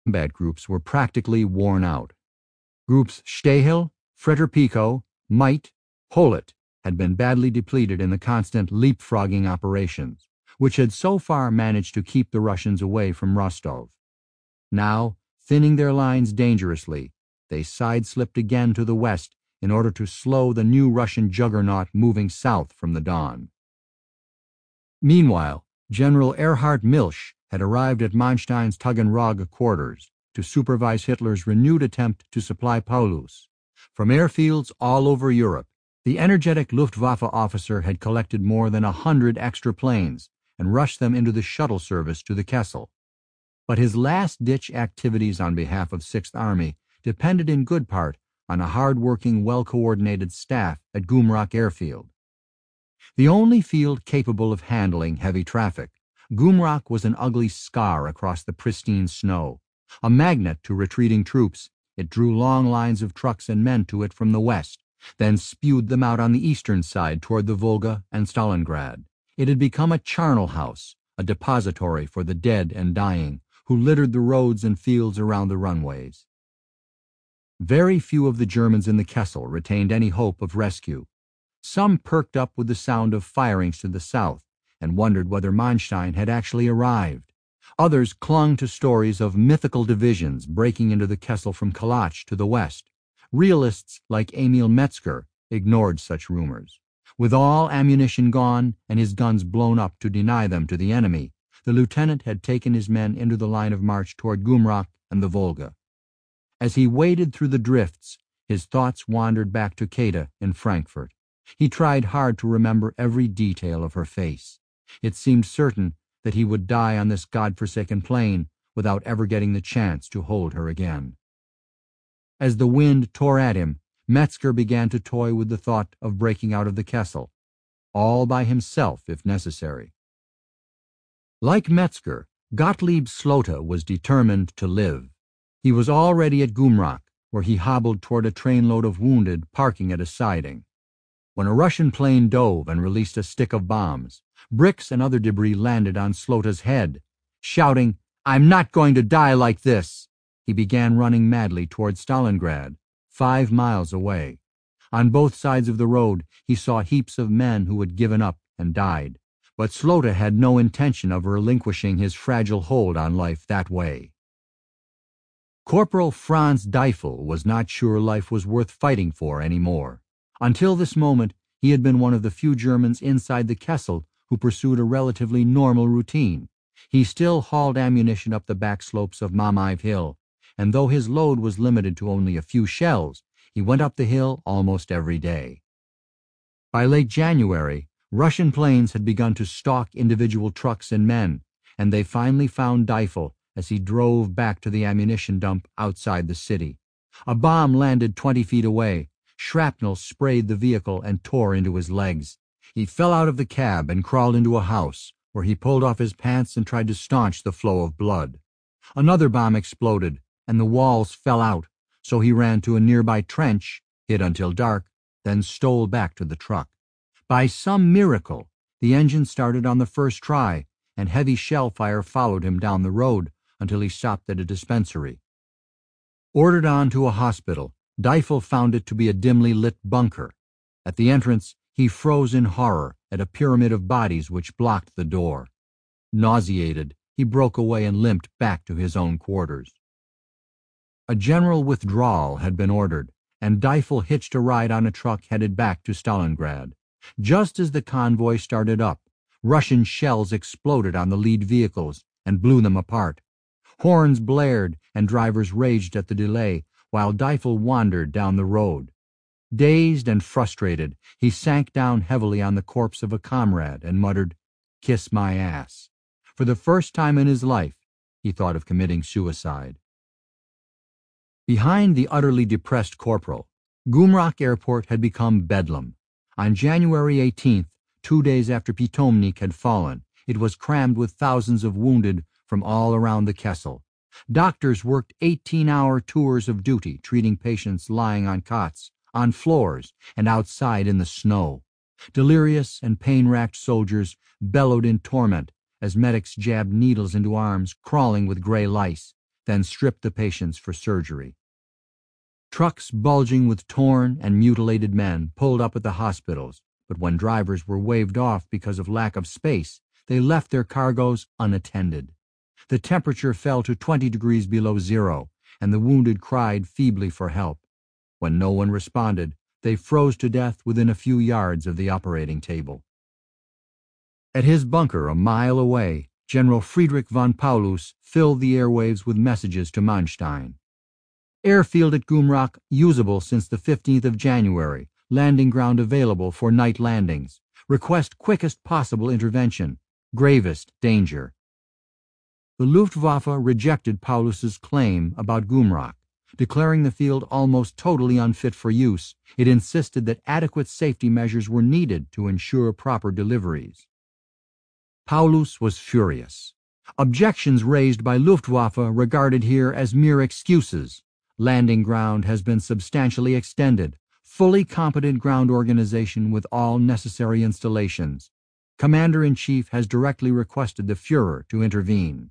combat groups were practically worn out. Groups Stahel, Fritter-Pico, Meit, Holet had been badly depleted in the constant leapfrogging operations, which had so far managed to keep the Russians away from Rostov. Now, thinning their lines dangerously, they side-slipped again to the west in order to slow the new Russian juggernaut moving south from the Don. Meanwhile, General Erhard Milch had arrived at Manstein's Taganrog quarters to supervise Hitler's renewed attempt to supply Paulus. From airfields all over Europe, the energetic Luftwaffe officer had collected more than 100 extra planes and rushed them into the shuttle service to the Kessel. But his last-ditch activities on behalf of Sixth Army depended in good part on a hard-working, well-coordinated staff at Gumrak Airfield. The only field capable of handling heavy traffic, Gumrak was an ugly scar across the pristine snow. A magnet to retreating troops, it drew long lines of trucks and men to it from the west, then spewed them out on the eastern side toward the Volga and Stalingrad. It had become a charnel house, a depository for the dead and dying, who littered the roads and fields around the runways. Very few of the Germans in the Kessel retained any hope of rescue. Some perked up with the sound of firings to the south and wondered whether Manstein had actually arrived. Others clung to stories of mythical divisions breaking into the Kessel from Kalach to the west. Realists like Emil Metzger ignored such rumors. With all ammunition gone and his guns blown up to deny them to the enemy, the lieutenant had taken his men into the line of march toward Gumrak and the Volga. As he waded through the drifts, his thoughts wandered back to Kata in Frankfurt. He tried hard to remember every detail of her face. It seemed certain that he would die on this God-forsaken plain without ever getting the chance to hold her again. As the wind tore at him, Metzger began to toy with the thought of breaking out of the Kessel, all by himself if necessary. Like Metzger, Gottlieb Slota was determined to live. He was already at Gumrak, where he hobbled toward a trainload of wounded parking at a siding. When a Russian plane dove and released a stick of bombs, bricks and other debris landed on Slota's head. Shouting, "I'm not going to die like this!" he began running madly toward Stalingrad, 5 miles away. On both sides of the road, he saw heaps of men who had given up and died. But Slota had no intention of relinquishing his fragile hold on life that way. Corporal Franz Deifel was not sure life was worth fighting for anymore. Until this moment, he had been one of the few Germans inside the Kessel who pursued a relatively normal routine. He still hauled ammunition up the back slopes of Mamayev Hill, and though his load was limited to only a few shells, he went up the hill almost every day. By late January, Russian planes had begun to stalk individual trucks and men, and they finally found Deifel as he drove back to the ammunition dump outside the city. A bomb landed 20 feet away. Shrapnel sprayed the vehicle and tore into his legs. He fell out of the cab and crawled into a house, where he pulled off his pants and tried to staunch the flow of blood. Another bomb exploded, and the walls fell out, so he ran to a nearby trench, hid until dark, then stole back to the truck. By some miracle, the engine started on the first try, and heavy shell fire followed him down the road until he stopped at a dispensary. Ordered on to a hospital, Deifel found it to be a dimly lit bunker. At the entrance, he froze in horror at a pyramid of bodies which blocked the door. Nauseated, he broke away and limped back to his own quarters. A general withdrawal had been ordered, and Deifel hitched a ride on a truck headed back to Stalingrad. Just as the convoy started up, Russian shells exploded on the lead vehicles and blew them apart. Horns blared and drivers raged at the delay while Deifel wandered down the road. Dazed and frustrated, he sank down heavily on the corpse of a comrade and muttered, "Kiss my ass." For the first time in his life, he thought of committing suicide. Behind the utterly depressed corporal, Gumrak Airport had become bedlam. On January 18th, 2 days after Pitomnik had fallen, it was crammed with thousands of wounded from all around the Kessel. Doctors worked 18-hour tours of duty treating patients lying on cots, on floors, and outside in the snow. Delirious and pain-racked soldiers bellowed in torment as medics jabbed needles into arms crawling with gray lice, then stripped the patients for surgery. Trucks bulging with torn and mutilated men pulled up at the hospitals, but when drivers were waved off because of lack of space, they left their cargoes unattended. The temperature fell to 20 degrees below zero, and the wounded cried feebly for help. When no one responded, they froze to death within a few yards of the operating table. At his bunker a mile away, General Friedrich von Paulus filled the airwaves with messages to Manstein. Airfield at Gumrach usable since the 15th of January, landing ground available for night landings. Request quickest possible intervention. Gravest danger. The Luftwaffe rejected Paulus's claim about Gumrach. Declaring the field almost totally unfit for use, it insisted that adequate safety measures were needed to ensure proper deliveries. Paulus was furious. Objections raised by Luftwaffe regarded here as mere excuses. Landing ground has been substantially extended. Fully competent ground organization with all necessary installations. Commander-in-Chief has directly requested the Führer to intervene.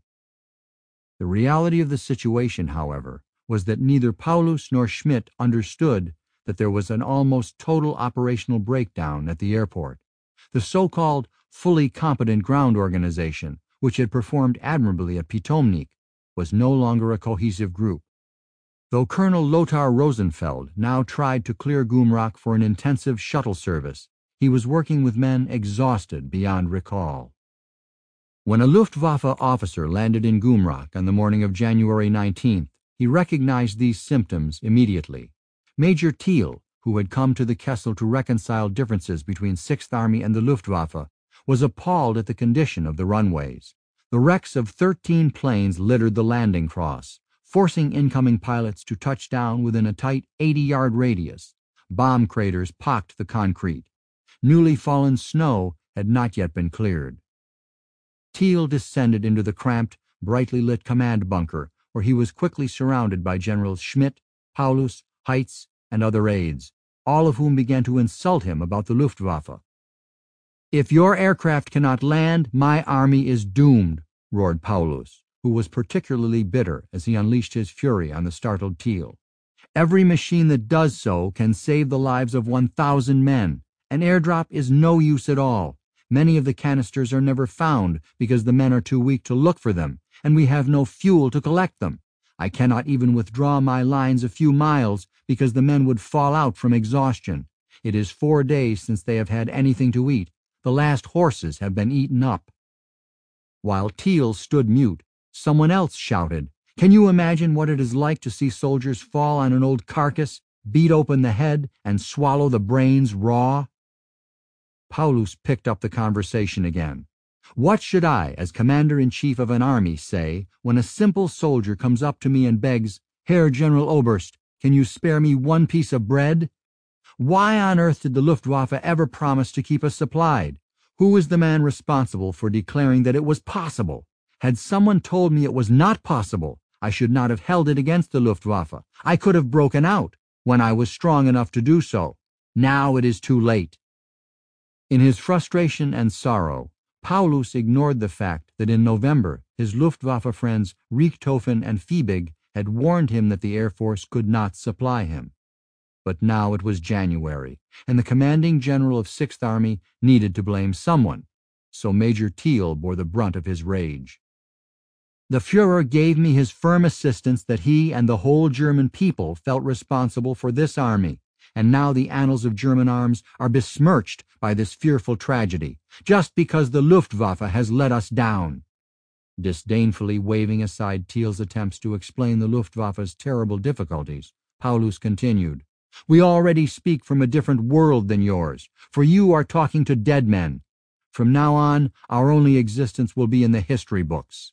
The reality of the situation, however, was that neither Paulus nor Schmidt understood that there was an almost total operational breakdown at the airport. The so-called fully competent ground organization, which had performed admirably at Pitomnik, was no longer a cohesive group. Though Colonel Lothar Rosenfeld now tried to clear Gumrach for an intensive shuttle service, he was working with men exhausted beyond recall. When a Luftwaffe officer landed in Gumrach on the morning of January 19th, he recognized these symptoms immediately. Major Thiel, who had come to the Kessel to reconcile differences between 6th Army and the Luftwaffe, was appalled at the condition of the runways. The wrecks of 13 planes littered the landing cross, forcing incoming pilots to touch down within a tight 80-yard radius. Bomb craters pocked the concrete. Newly fallen snow had not yet been cleared. Thiel descended into the cramped, brightly lit command bunker, where he was quickly surrounded by Generals Schmidt, Paulus, Heitz, and other aides, all of whom began to insult him about the Luftwaffe. "If your aircraft cannot land, my army is doomed," roared Paulus, who was particularly bitter as he unleashed his fury on the startled Thiel. "Every machine that does so can save the lives of 1,000 men. An airdrop is no use at all. Many of the canisters are never found because the men are too weak to look for them, and we have no fuel to collect them. I cannot even withdraw my lines a few miles because the men would fall out from exhaustion. It is 4 days since they have had anything to eat. The last horses have been eaten up." While Thiel stood mute, someone else shouted, "Can you imagine what it is like to see soldiers fall on an old carcass, beat open the head, and swallow the brains raw?" Paulus picked up the conversation again. "What should I, as commander-in-chief of an army, say when a simple soldier comes up to me and begs, 'Herr General Oberst, can you spare me one piece of bread?' Why on earth did the Luftwaffe ever promise to keep us supplied? Who is the man responsible for declaring that it was possible? Had someone told me it was not possible, I should not have held it against the Luftwaffe. I could have broken out when I was strong enough to do so. Now it is too late." In his frustration and sorrow, Paulus ignored the fact that in November his Luftwaffe friends Richthofen and Fiebig had warned him that the Air Force could not supply him. But now it was January, and the commanding general of 6th Army needed to blame someone, so Major Thiel bore the brunt of his rage. "The Führer gave me his firm assistance that he and the whole German people felt responsible for this army, and now the annals of German arms are besmirched by this fearful tragedy, just because the Luftwaffe has let us down." Disdainfully waving aside Thiel's attempts to explain the Luftwaffe's terrible difficulties, Paulus continued, "We already speak from a different world than yours, for you are talking to dead men. From now on, our only existence will be in the history books."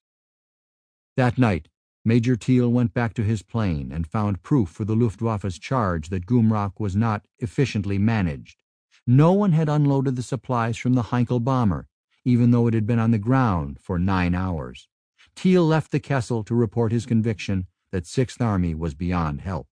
That night, Major Thiel went back to his plane and found proof for the Luftwaffe's charge that Gumrach was not efficiently managed. No one had unloaded the supplies from the Heinkel bomber, even though it had been on the ground for 9 hours. Thiel left the Kessel to report his conviction that 6th Army was beyond help.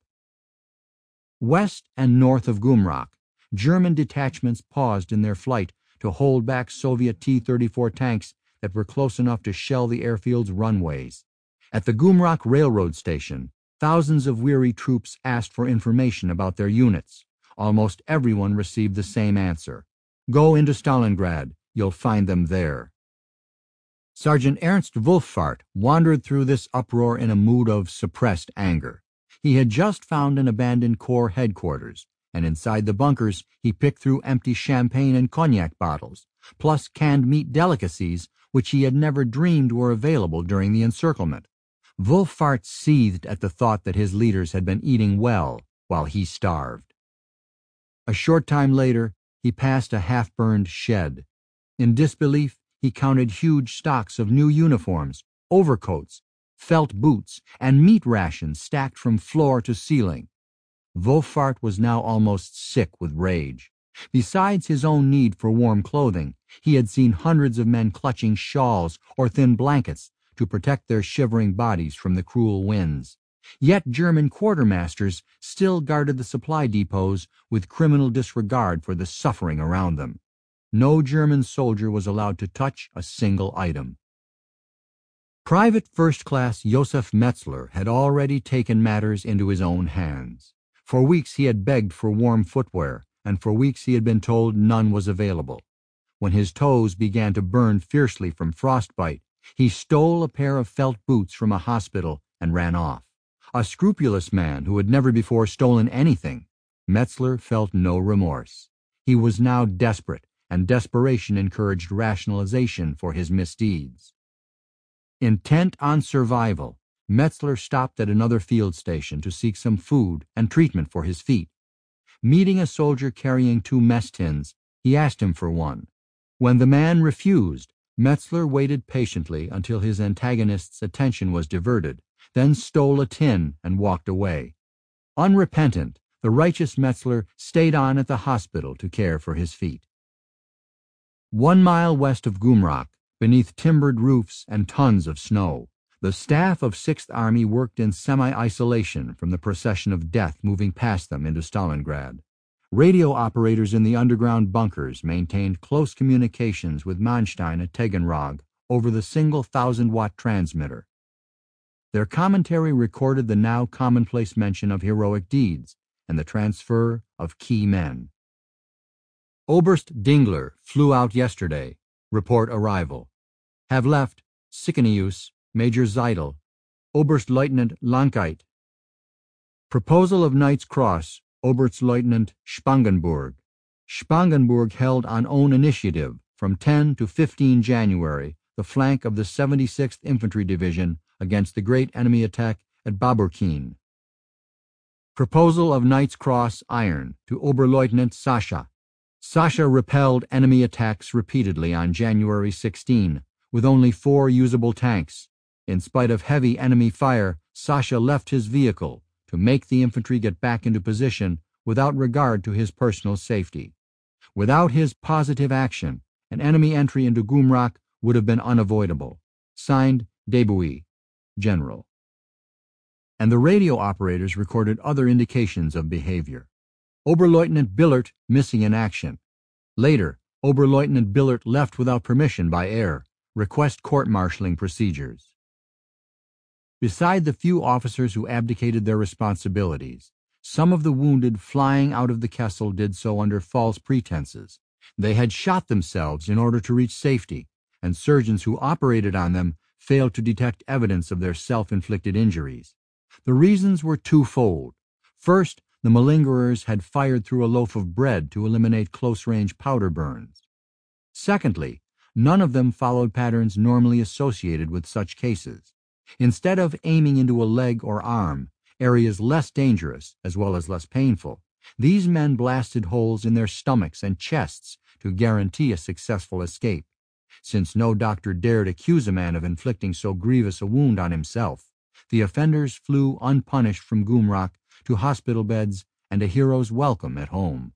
West and north of Gumrach, German detachments paused in their flight to hold back Soviet T-34 tanks that were close enough to shell the airfield's runways. At the Gumrak railroad station, thousands of weary troops asked for information about their units. Almost everyone received the same answer: "Go into Stalingrad, you'll find them there." Sergeant Ernst Wolffart wandered through this uproar in a mood of suppressed anger. He had just found an abandoned Corps headquarters, and inside the bunkers he picked through empty champagne and cognac bottles, plus canned meat delicacies which he had never dreamed were available during the encirclement. Wolffart seethed at the thought that his leaders had been eating well while he starved. A short time later, he passed a half-burned shed. In disbelief, he counted huge stocks of new uniforms, overcoats, felt boots, and meat rations stacked from floor to ceiling. Wolffart was now almost sick with rage. Besides his own need for warm clothing, he had seen hundreds of men clutching shawls or thin blankets to protect their shivering bodies from the cruel winds. Yet German quartermasters still guarded the supply depots with criminal disregard for the suffering around them. No German soldier was allowed to touch a single item. Private First Class Josef Metzler had already taken matters into his own hands. For weeks he had begged for warm footwear, and for weeks he had been told none was available. When his toes began to burn fiercely from frostbite, he stole a pair of felt boots from a hospital and ran off. A scrupulous man who had never before stolen anything, Metzler felt no remorse. He was now desperate, and desperation encouraged rationalization for his misdeeds. Intent on survival, Metzler stopped at another field station to seek some food and treatment for his feet. Meeting a soldier carrying 2 mess tins, he asked him for one. When the man refused, Metzler waited patiently until his antagonist's attention was diverted, then stole a tin and walked away. Unrepentant, the righteous Metzler stayed on at the hospital to care for his feet. 1 mile west of Gumrak, beneath timbered roofs and tons of snow, the staff of 6th Army worked in semi-isolation from the procession of death moving past them into Stalingrad. Radio operators in the underground bunkers maintained close communications with Manstein at Taganrog over the single 1,000-watt transmitter. Their commentary recorded the now commonplace mention of heroic deeds and the transfer of key men. Oberst Dingler flew out yesterday. Report arrival. Have left Sickenius, Major Zeidel, Oberstleutnant Lankait. Proposal of Knight's Cross, Oberstleutnant Spangenburg. Spangenburg held on own initiative from 10 to 15 January the flank of the 76th Infantry Division against the great enemy attack at Baburkine. Proposal of Knight's Cross Iron to Oberleutnant Sascha. Sascha repelled enemy attacks repeatedly on January 16, with only 4 usable tanks. In spite of heavy enemy fire, Sascha left his vehicle to make the infantry get back into position without regard to his personal safety. Without his positive action, an enemy entry into Gumrak would have been unavoidable. Signed, Debuy, General. And the radio operators recorded other indications of behavior. Oberleutnant Billert missing in action. Later, Oberleutnant Billert left without permission by air. Request court-martialing procedures. Beside the few officers who abdicated their responsibilities, some of the wounded flying out of the Kessel did so under false pretenses. They had shot themselves in order to reach safety, and surgeons who operated on them failed to detect evidence of their self-inflicted injuries. The reasons were twofold. First, the malingerers had fired through a loaf of bread to eliminate close-range powder burns. Secondly, none of them followed patterns normally associated with such cases. Instead of aiming into a leg or arm, areas less dangerous as well as less painful, these men blasted holes in their stomachs and chests to guarantee a successful escape. Since no doctor dared accuse a man of inflicting so grievous a wound on himself, the offenders flew unpunished from Gumrak to hospital beds and a hero's welcome at home.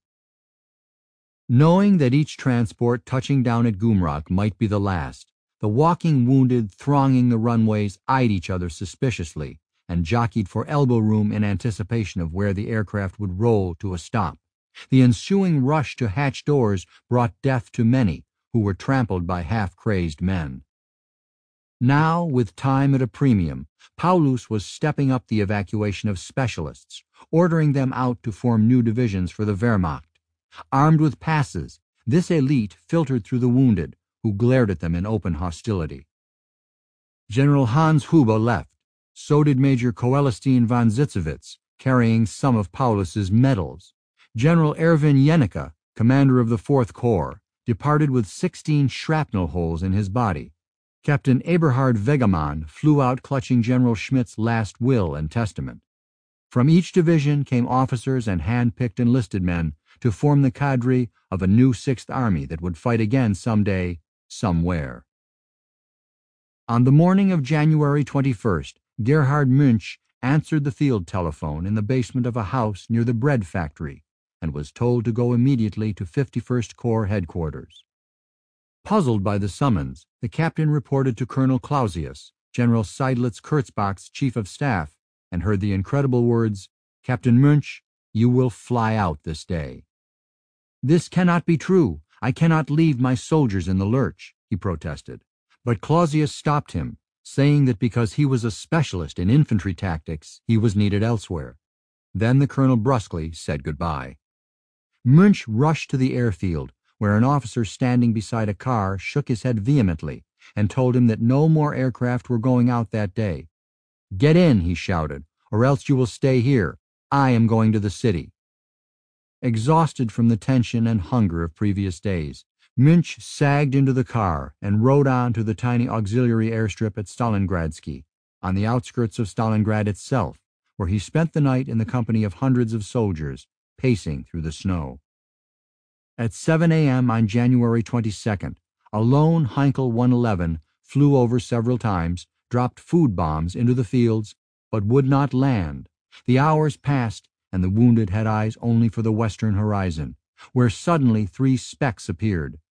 Knowing that each transport touching down at Gumrak might be the last, the walking wounded thronging the runways eyed each other suspiciously and jockeyed for elbow room in anticipation of where the aircraft would roll to a stop. The ensuing rush to hatch doors brought death to many who were trampled by half-crazed men. Now, with time at a premium, Paulus was stepping up the evacuation of specialists, ordering them out to form new divisions for the Wehrmacht. Armed with passes, this elite filtered through the wounded, who glared at them in open hostility. General Hans Hube left. So did Major Coelestin von Zitzewitz, carrying some of Paulus's medals. General Erwin Jennecke, commander of the 4th Corps, departed with 16 shrapnel holes in his body. Captain Eberhard Wegemann flew out clutching General Schmidt's last will and testament. From each division came officers and hand-picked enlisted men to form the cadre of a new 6th Army that would fight again someday, somewhere. On the morning of January 21st, Gerhard Münch answered the field telephone in the basement of a house near the bread factory and was told to go immediately to 51st Corps headquarters. Puzzled by the summons, the captain reported to Colonel Clausius, General Seidlitz Kurzbach's chief of staff, and heard the incredible words, "Captain Münch, you will fly out this day." "This cannot be true. I cannot leave my soldiers in the lurch," he protested. But Clausius stopped him, saying that because he was a specialist in infantry tactics, he was needed elsewhere. Then the colonel brusquely said goodbye. Münch rushed to the airfield, where an officer standing beside a car shook his head vehemently and told him that no more aircraft were going out that day. "Get in," he shouted, "or else you will stay here. I am going to the city." Exhausted from the tension and hunger of previous days, Münch sagged into the car and rode on to the tiny auxiliary airstrip at Stalingradsky, on the outskirts of Stalingrad itself, where he spent the night in the company of hundreds of soldiers, pacing through the snow. At 7 a.m. on January 22nd, a lone Heinkel 111 flew over several times, dropped food bombs into the fields, but would not land. The hours passed, and the wounded had eyes only for the western horizon, where suddenly 3 specks appeared,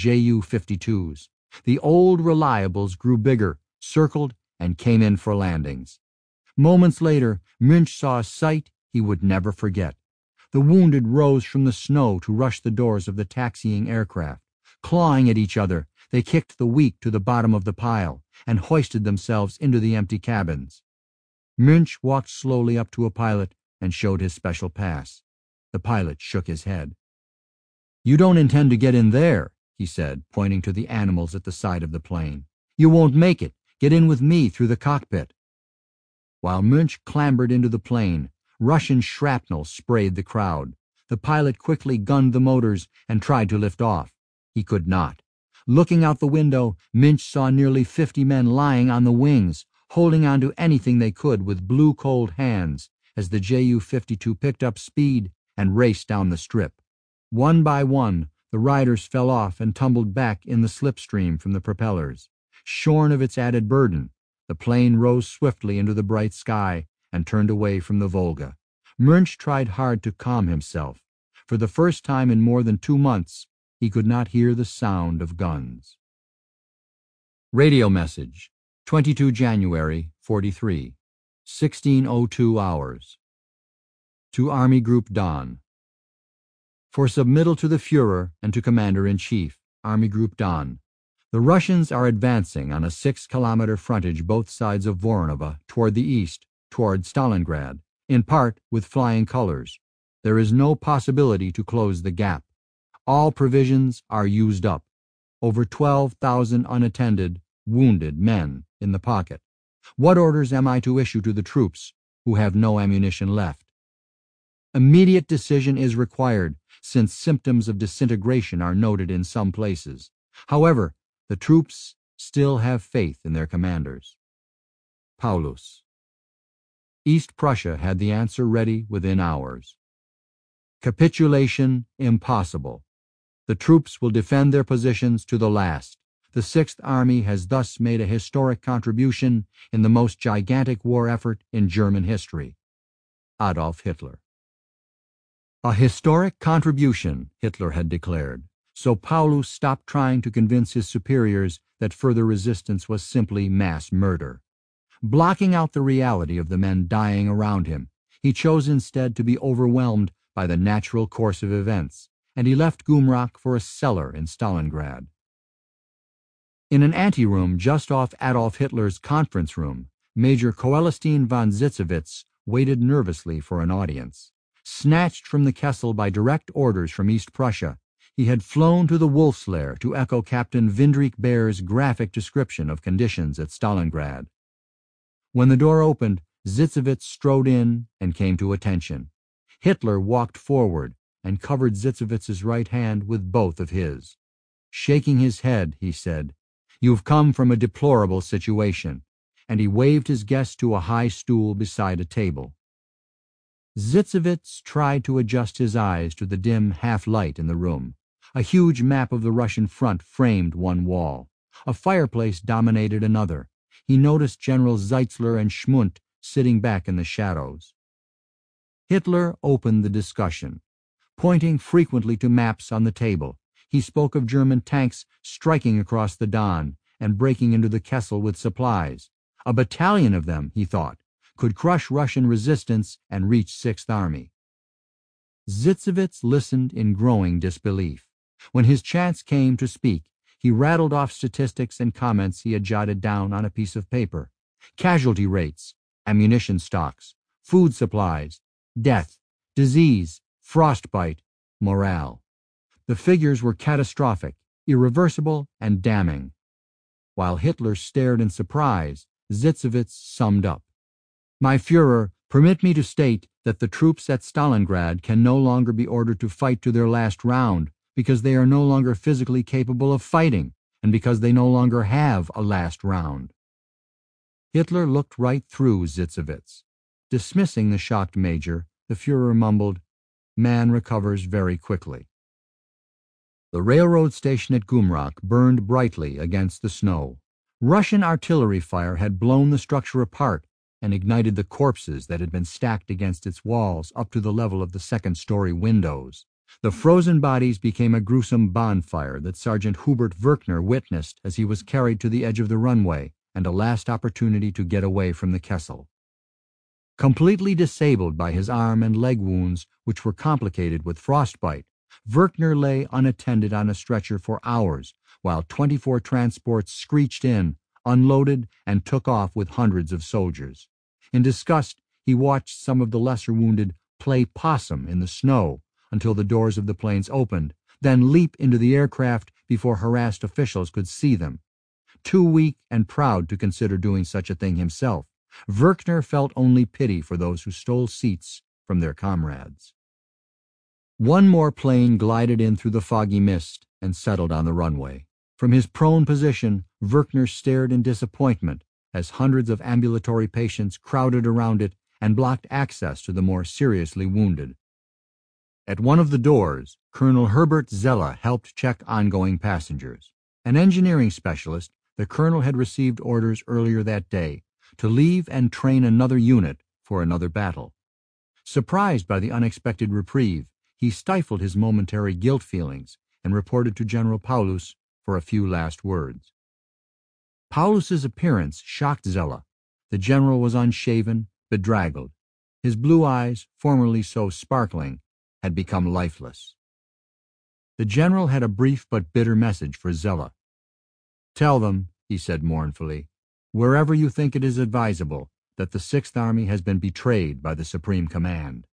Ju-52s. The old reliables grew bigger, circled, and came in for landings. Moments later, Münch saw a sight he would never forget. The wounded rose from the snow to rush the doors of the taxiing aircraft. Clawing at each other, they kicked the weak to the bottom of the pile and hoisted themselves into the empty cabins. Münch walked slowly up to a pilot and showed his special pass. The pilot shook his head. "You don't intend to get in there," he said, pointing to the animals at the side of the plane. "You won't make it. Get in with me through the cockpit." While Münch clambered into the plane, Russian shrapnel sprayed the crowd. The pilot quickly gunned the motors and tried to lift off. He could not. Looking out the window, Münch saw nearly 50 men lying on the wings, holding on to anything they could with blue-cold hands as the Ju-52 picked up speed and raced down the strip. One by one, the riders fell off and tumbled back in the slipstream from the propellers. Shorn of its added burden, the plane rose swiftly into the bright sky and turned away from the Volga. Münch tried hard to calm himself. For the first time in more than 2 months, he could not hear the sound of guns. Radio message, 22 January, 43, 16:02 hours. To Army Group Don. For submittal to the Führer and to Commander-in-Chief, Army Group Don. The Russians are advancing on a 6-kilometer frontage both sides of Voronezh toward the east, toward Stalingrad, in part with flying colors. There is no possibility to close the gap. All provisions are used up. Over 12,000 unattended, wounded men in the pocket. What orders am I to issue to the troops who have no ammunition left? Immediate decision is required, since symptoms of disintegration are noted in some places. However, the troops still have faith in their commanders. Paulus. East Prussia had the answer ready within hours. Capitulation impossible. The troops will defend their positions to the last. The 6th Army has thus made a historic contribution in the most gigantic war effort in German history. Adolf Hitler. A historic contribution, Hitler had declared, so Paulus stopped trying to convince his superiors that further resistance was simply mass murder. Blocking out the reality of the men dying around him, he chose instead to be overwhelmed by the natural course of events, and he left Gumrach for a cellar in Stalingrad. In an anteroom just off Adolf Hitler's conference room, Major Coelestin von Zitzewitz waited nervously for an audience. Snatched from the Kessel by direct orders from East Prussia, he had flown to the Wolf's Lair to echo Captain Vindrich Baer's graphic description of conditions at Stalingrad. When the door opened, Zitzewitz strode in and came to attention. Hitler walked forward and covered Zitzewitz's right hand with both of his. Shaking his head, he said, "You've come from a deplorable situation," and he waved his guest to a high stool beside a table. Zitzewitz tried to adjust his eyes to the dim half-light in the room. A huge map of the Russian front framed one wall. A fireplace dominated another. He noticed General Zeitzler and Schmundt sitting back in the shadows. Hitler opened the discussion. Pointing frequently to maps on the table, he spoke of German tanks striking across the Don and breaking into the Kessel with supplies. A battalion of them, he thought, could crush Russian resistance and reach Sixth Army. Zitzewitz listened in growing disbelief. When his chance came to speak, he rattled off statistics and comments he had jotted down on a piece of paper. Casualty rates, ammunition stocks, food supplies, death, disease, frostbite, morale. The figures were catastrophic, irreversible, and damning. While Hitler stared in surprise, Zitzewitz summed up. "My Führer, permit me to state that the troops at Stalingrad can no longer be ordered to fight to their last round because they are no longer physically capable of fighting and because they no longer have a last round." Hitler looked right through Zitzewitz. Dismissing the shocked major, the Führer mumbled, "Man recovers very quickly." The railroad station at Gumrak burned brightly against the snow. Russian artillery fire had blown the structure apart and ignited the corpses that had been stacked against its walls up to the level of the second-story windows. The frozen bodies became a gruesome bonfire that Sergeant Hubert Werkner witnessed as he was carried to the edge of the runway and a last opportunity to get away from the Kessel. Completely disabled by his arm and leg wounds, which were complicated with frostbite, Werkner lay unattended on a stretcher for hours while 24 transports screeched in, unloaded, and took off with hundreds of soldiers. In disgust, he watched some of the lesser wounded play possum in the snow until the doors of the planes opened, then leap into the aircraft before harassed officials could see them. Too weak and proud to consider doing such a thing himself, Werkner felt only pity for those who stole seats from their comrades. One more plane glided in through the foggy mist and settled on the runway. From his prone position, Werkner stared in disappointment as hundreds of ambulatory patients crowded around it and blocked access to the more seriously wounded. At one of the doors, Colonel Herbert Zella helped check ongoing passengers. An engineering specialist, the colonel had received orders earlier that day to leave and train another unit for another battle. Surprised by the unexpected reprieve, he stifled his momentary guilt feelings and reported to General Paulus for a few last words. Paulus's appearance shocked Zella. The general was unshaven, bedraggled. His blue eyes, formerly so sparkling, had become lifeless. The general had a brief but bitter message for Zella. "Tell them," he said mournfully, "wherever you think it is advisable, that the Sixth Army has been betrayed by the Supreme Command."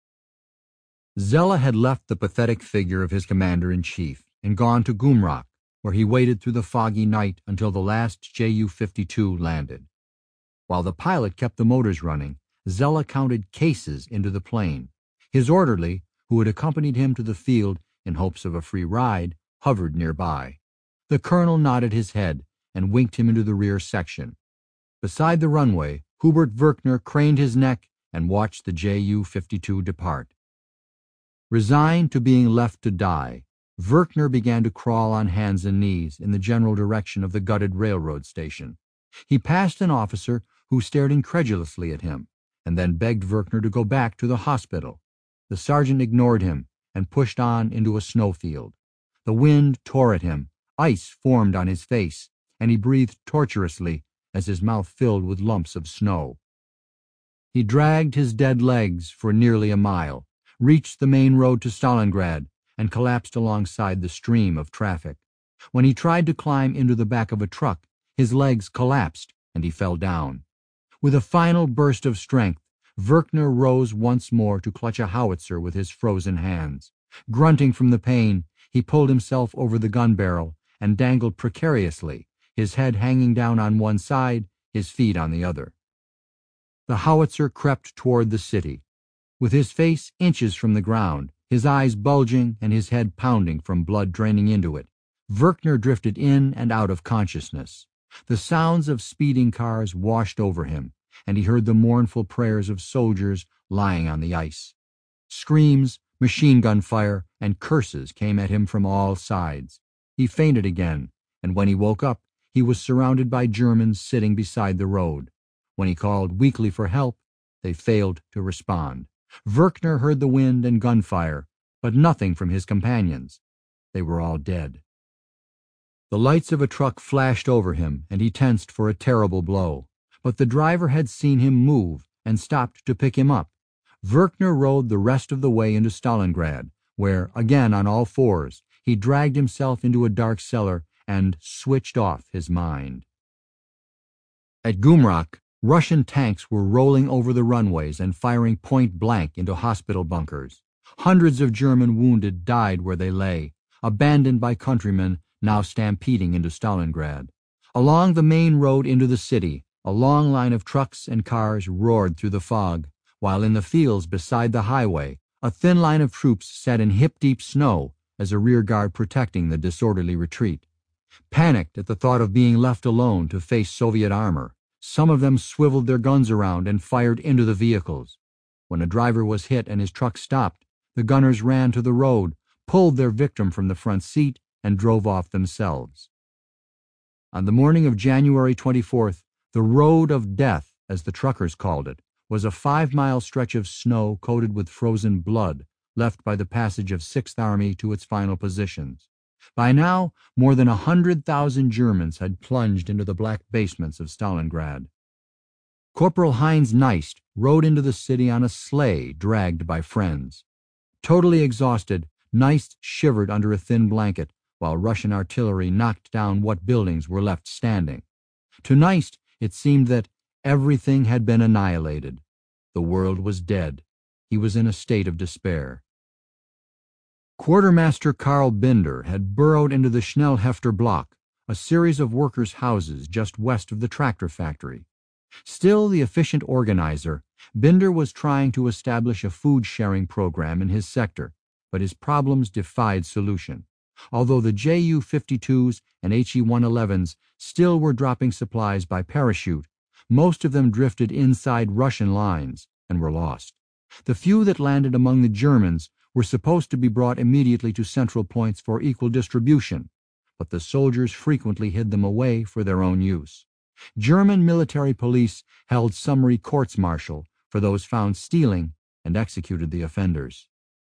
Zella had left the pathetic figure of his commander-in-chief and gone to Gumrak, where he waited through the foggy night until the last Ju-52 landed. While the pilot kept the motors running, Zella counted cases into the plane. His orderly, who had accompanied him to the field in hopes of a free ride, hovered nearby. The colonel nodded his head and winked him into the rear section. Beside the runway, Hubert Werkner craned his neck and watched the Ju-52 depart. Resigned to being left to die, Werkner began to crawl on hands and knees in the general direction of the gutted railroad station. He passed an officer who stared incredulously at him, and then begged Werkner to go back to the hospital. The sergeant ignored him and pushed on into a snowfield. The wind tore at him, ice formed on his face, and he breathed torturously as his mouth filled with lumps of snow. He dragged his dead legs for nearly a mile, reached the main road to Stalingrad, and collapsed alongside the stream of traffic. When he tried to climb into the back of a truck, his legs collapsed and he fell down. With a final burst of strength, Verkner rose once more to clutch a howitzer with his frozen hands. Grunting from the pain, he pulled himself over the gun barrel and dangled precariously, his head hanging down on one side, his feet on the other. The howitzer crept toward the city. With his face inches from the ground, his eyes bulging and his head pounding from blood draining into it, Verkner drifted in and out of consciousness. The sounds of speeding cars washed over him, and he heard the mournful prayers of soldiers lying on the ice. Screams, machine gun fire, and curses came at him from all sides. He fainted again, and when he woke up, he was surrounded by Germans sitting beside the road. When he called weakly for help, they failed to respond. Verkner heard the wind and gunfire, but nothing from his companions. They were all dead. The lights of a truck flashed over him, and he tensed for a terrible blow. But the driver had seen him move and stopped to pick him up. Verkner rode the rest of the way into Stalingrad, where, again on all fours, he dragged himself into a dark cellar and switched off his mind. At Gumrak, Russian tanks were rolling over the runways and firing point blank into hospital bunkers. Hundreds of German wounded died where they lay, abandoned by countrymen now stampeding into Stalingrad. Along the main road into the city, a long line of trucks and cars roared through the fog, while in the fields beside the highway, a thin line of troops sat in hip-deep snow as a rear guard protecting the disorderly retreat. Panicked at the thought of being left alone to face Soviet armor, some of them swiveled their guns around and fired into the vehicles. When a driver was hit and his truck stopped, the gunners ran to the road, pulled their victim from the front seat, and drove off themselves. On the morning of January 24th, the Road of Death, as the truckers called it, was a 5-mile stretch of snow coated with frozen blood left by the passage of 6th Army to its final positions. By now, more than 100,000 Germans had plunged into the black basements of Stalingrad. Corporal Heinz Neist rode into the city on a sleigh dragged by friends. Totally exhausted, Neist shivered under a thin blanket while Russian artillery knocked down what buildings were left standing. To Neist, it seemed that everything had been annihilated. The world was dead. He was in a state of despair. Quartermaster Karl Binder had burrowed into the Schnellhefter block, a series of workers' houses just west of the tractor factory. Still the efficient organizer, Binder was trying to establish a food-sharing program in his sector, but his problems defied solution. Although the Ju-52s and He-111s still were dropping supplies by parachute, most of them drifted inside Russian lines and were lost. The few that landed among the Germans were supposed to be brought immediately to central points for equal distribution, but the soldiers frequently hid them away for their own use. German military police held summary courts-martial for those found stealing and executed the offenders.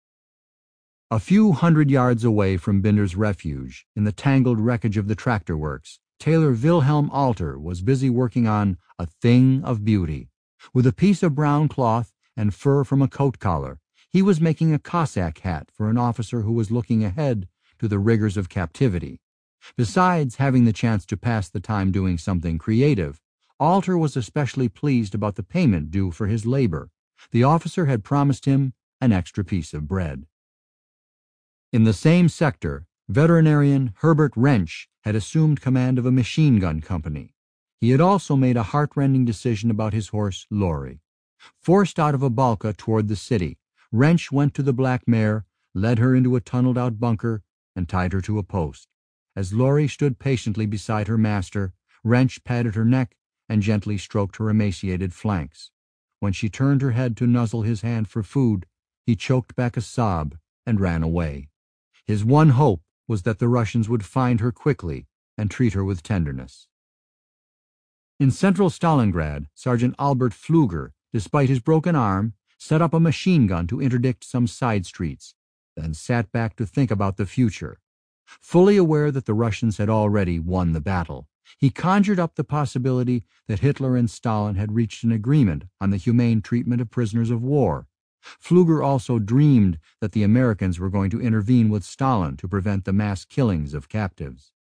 A few hundred yards away from Binder's refuge, in the tangled wreckage of the tractor works, tailor Wilhelm Alter was busy working on a thing of beauty. With a piece of brown cloth and fur from a coat collar, he was making a Cossack hat for an officer who was looking ahead to the rigors of captivity. Besides having the chance to pass the time doing something creative, Alter was especially pleased about the payment due for his labor. The officer had promised him an extra piece of bread. In the same sector, veterinarian Herbert Wrench had assumed command of a machine gun company. He had also made a heart-rending decision about his horse, Lori. Forced out of a balka toward the city, Wrench went to the black mare, led her into a tunneled-out bunker, and tied her to a post. As Lori stood patiently beside her master, Wrench patted her neck and gently stroked her emaciated flanks. When she turned her head to nuzzle his hand for food, he choked back a sob and ran away. His one hope was that the Russians would find her quickly and treat her with tenderness. In central Stalingrad, Sergeant Albert Pfluger, despite his broken arm, set up a machine gun to interdict some side streets, then sat back to think about the future. Fully aware that the Russians had already won the battle, he conjured up the possibility that Hitler and Stalin had reached an agreement on the humane treatment of prisoners of war. Pfluger also dreamed that the Americans were going to intervene with Stalin to prevent the mass killings of captives.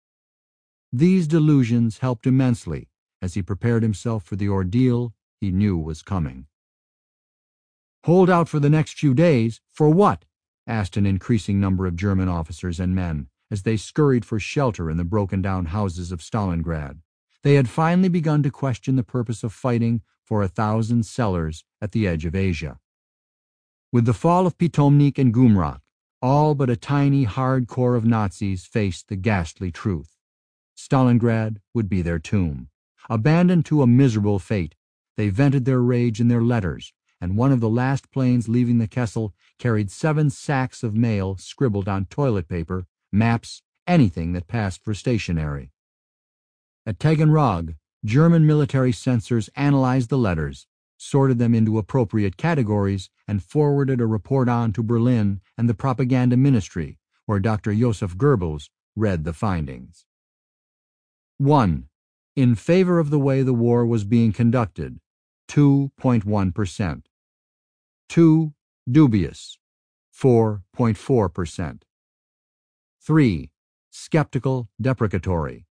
These delusions helped immensely as he prepared himself for the ordeal he knew was coming. "Hold out for the next few days? For what?" asked an increasing number of German officers and men as they scurried for shelter in the broken-down houses of Stalingrad. They had finally begun to question the purpose of fighting for 1,000 cellars at the edge of Asia. With the fall of Pitomnik and Gumrak, all but a tiny, hard core of Nazis faced the ghastly truth. Stalingrad would be their tomb. Abandoned to a miserable fate, they vented their rage in their letters, and one of the last planes leaving the Kessel carried 7 sacks of mail scribbled on toilet paper, maps, anything that passed for stationery. At Taganrog, German military censors analyzed the letters, sorted them into appropriate categories, and forwarded a report on to Berlin and the propaganda ministry, where Dr. Joseph Goebbels read the findings. 1. In favor of the way the war was being conducted, 2.1%. 2. Dubious, 4.4%. 3. Skeptical, deprecatory,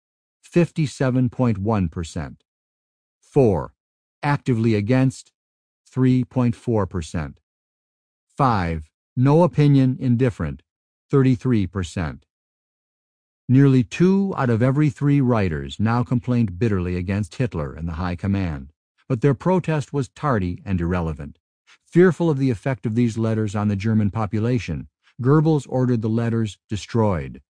57.1%. 4. Actively against, 3.4%. 5. No opinion, indifferent, 33%. Nearly 2 out of every 3 writers now complained bitterly against Hitler and the High Command, but their protest was tardy and irrelevant. Fearful of the effect of these letters on the German population, Goebbels ordered the letters destroyed.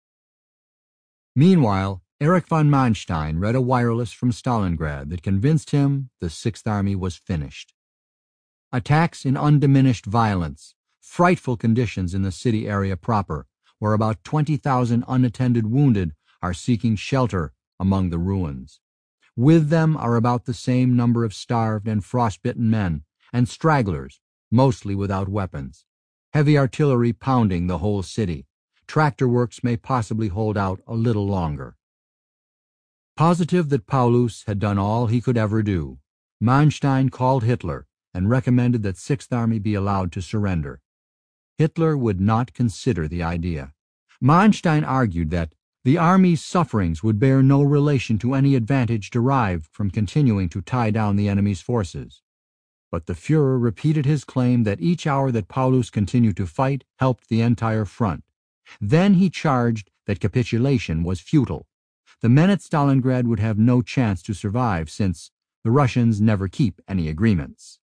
Meanwhile, Erich von Manstein read a wireless from Stalingrad that convinced him the Sixth Army was finished. Attacks in undiminished violence, frightful conditions in the city area proper, where about 20,000 unattended wounded are seeking shelter among the ruins. With them are about the same number of starved and frostbitten men, and stragglers, mostly without weapons. Heavy artillery pounding the whole city. Tractor works may possibly hold out a little longer. Positive that Paulus had done all he could ever do, Manstein called Hitler and recommended that Sixth Army be allowed to surrender. Hitler would not consider the idea. Manstein argued that the army's sufferings would bear no relation to any advantage derived from continuing to tie down the enemy's forces. But the Führer repeated his claim that each hour that Paulus continued to fight helped the entire front. Then he charged that capitulation was futile. The men at Stalingrad would have no chance to survive since the Russians never keep any agreements.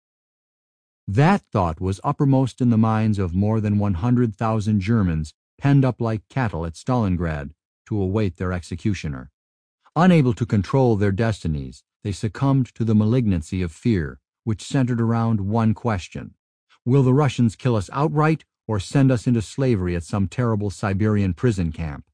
That thought was uppermost in the minds of more than 100,000 Germans penned up like cattle at Stalingrad to await their executioner. Unable to control their destinies, they succumbed to the malignancy of fear, which centered around one question: will the Russians kill us outright or send us into slavery at some terrible Siberian prison camp?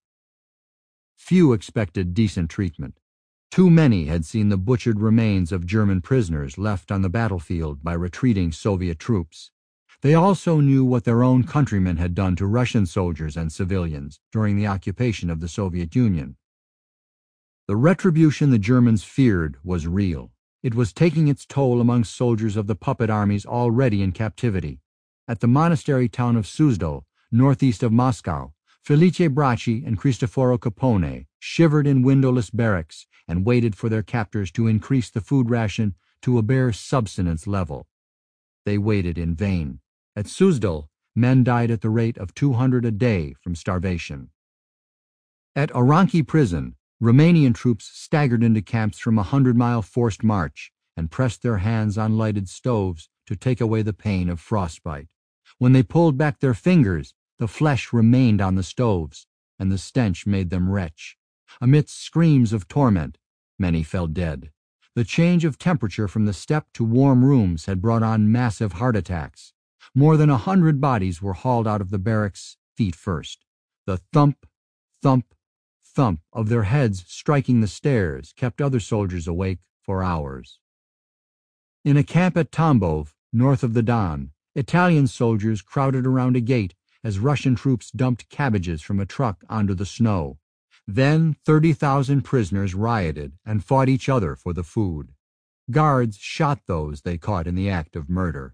Few expected decent treatment. Too many had seen the butchered remains of German prisoners left on the battlefield by retreating Soviet troops. They also knew what their own countrymen had done to Russian soldiers and civilians during the occupation of the Soviet Union. The retribution the Germans feared was real. It was taking its toll among soldiers of the puppet armies already in captivity. At the monastery town of Suzdal, northeast of Moscow, Felice Bracci and Cristoforo Capone shivered in windowless barracks and waited for their captors to increase the food ration to a bare subsistence level. They waited in vain. At Suzdal, men died at the rate of 200 a day from starvation. At Oranki prison, Romanian troops staggered into camps from a 100-mile forced march and pressed their hands on lighted stoves to take away the pain of frostbite. When they pulled back their fingers, the flesh remained on the stoves, and the stench made them retch. Amidst screams of torment, many fell dead. The change of temperature from the steppe to warm rooms had brought on massive heart attacks. More than 100 bodies were hauled out of the barracks feet first. The thump, thump, thump of their heads striking the stairs kept other soldiers awake for hours. In a camp at Tambov, north of the Don, Italian soldiers crowded around a gate as Russian troops dumped cabbages from a truck onto the snow. Then 30,000 prisoners rioted and fought each other for the food. Guards shot those they caught in the act of murder.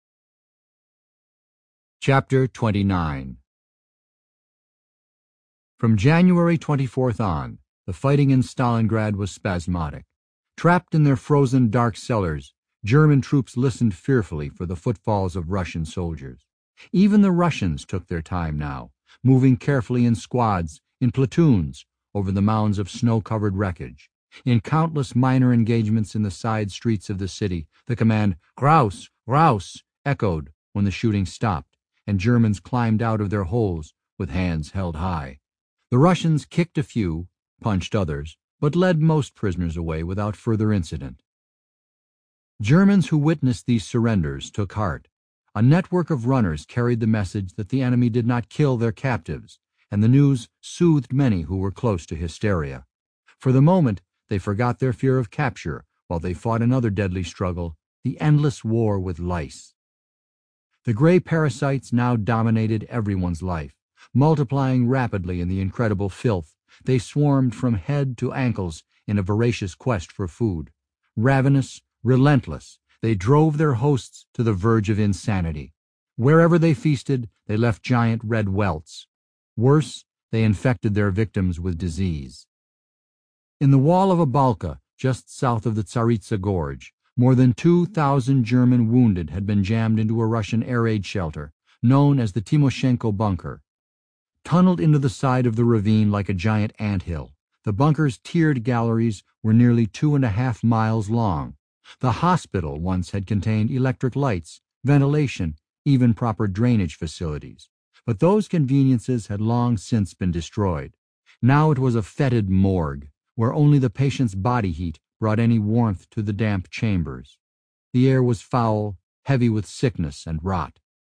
Chapter 29. From January 24th on, the fighting in Stalingrad was spasmodic. Trapped in their frozen dark cellars, German troops listened fearfully for the footfalls of Russian soldiers. Even the Russians took their time now, moving carefully in squads, in platoons, over the mounds of snow-covered wreckage. In countless minor engagements in the side streets of the city, the command, "Raus! Raus!" echoed when the shooting stopped, and Germans climbed out of their holes with hands held high. The Russians kicked a few, punched others, but led most prisoners away without further incident. Germans who witnessed these surrenders took heart. A network of runners carried the message that the enemy did not kill their captives, and the news soothed many who were close to hysteria. For the moment, they forgot their fear of capture while they fought another deadly struggle, the endless war with lice. The gray parasites now dominated everyone's life. Multiplying rapidly in the incredible filth, they swarmed from head to ankles in a voracious quest for food. Ravenous, relentless, they drove their hosts to the verge of insanity. Wherever they feasted, they left giant red welts. Worse, they infected their victims with disease. In the wall of a balka, just south of the Tsaritsa Gorge, more than 2,000 German wounded had been jammed into a Russian air raid shelter, known as the Timoshenko Bunker. Tunneled into the side of the ravine like a giant anthill, the bunker's tiered galleries were nearly 2.5 miles long. The hospital once had contained electric lights, ventilation, even proper drainage facilities. But those conveniences had long since been destroyed. Now it was a fetid morgue, where only the patient's body heat brought any warmth to the damp chambers. The air was foul, heavy with sickness and rot.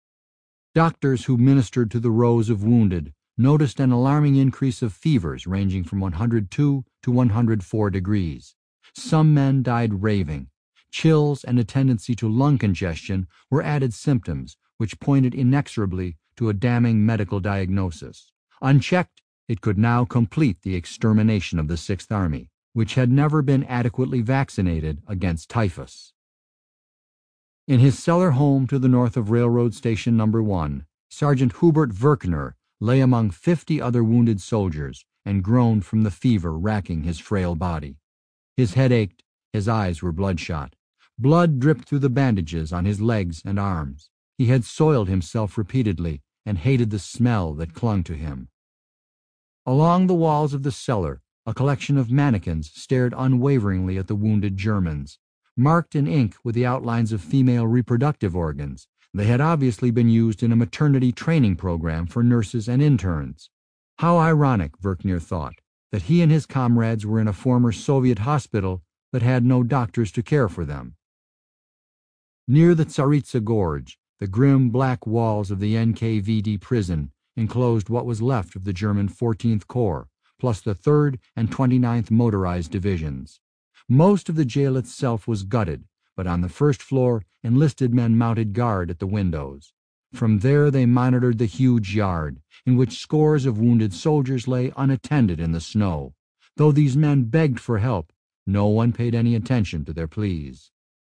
Doctors who ministered to the rows of wounded noticed an alarming increase of fevers ranging from 102 to 104 degrees. Some men died raving. Chills and a tendency to lung congestion were added symptoms which pointed inexorably to a damning medical diagnosis. Unchecked, it could now complete the extermination of the Sixth Army, which had never been adequately vaccinated against typhus. In his cellar home to the north of Railroad Station No. 1, Sergeant Hubert Verkner lay among 50 other wounded soldiers and groaned from the fever racking his frail body. His head ached, his eyes were bloodshot. Blood dripped through the bandages on his legs and arms. He had soiled himself repeatedly and hated the smell that clung to him. Along the walls of the cellar, a collection of mannequins stared unwaveringly at the wounded Germans. Marked in ink with the outlines of female reproductive organs, they had obviously been used in a maternity training program for nurses and interns. How ironic, Verkner thought, that he and his comrades were in a former Soviet hospital but had no doctors to care for them. Near the Tsaritsa Gorge, the grim black walls of the NKVD prison enclosed what was left of the German 14th Corps, plus the 3rd and 29th Motorized Divisions. Most of the jail itself was gutted, but on the first floor, enlisted men mounted guard at the windows. From there they monitored the huge yard, in which scores of wounded soldiers lay unattended in the snow. Though these men begged for help, no one paid any attention to their pleas.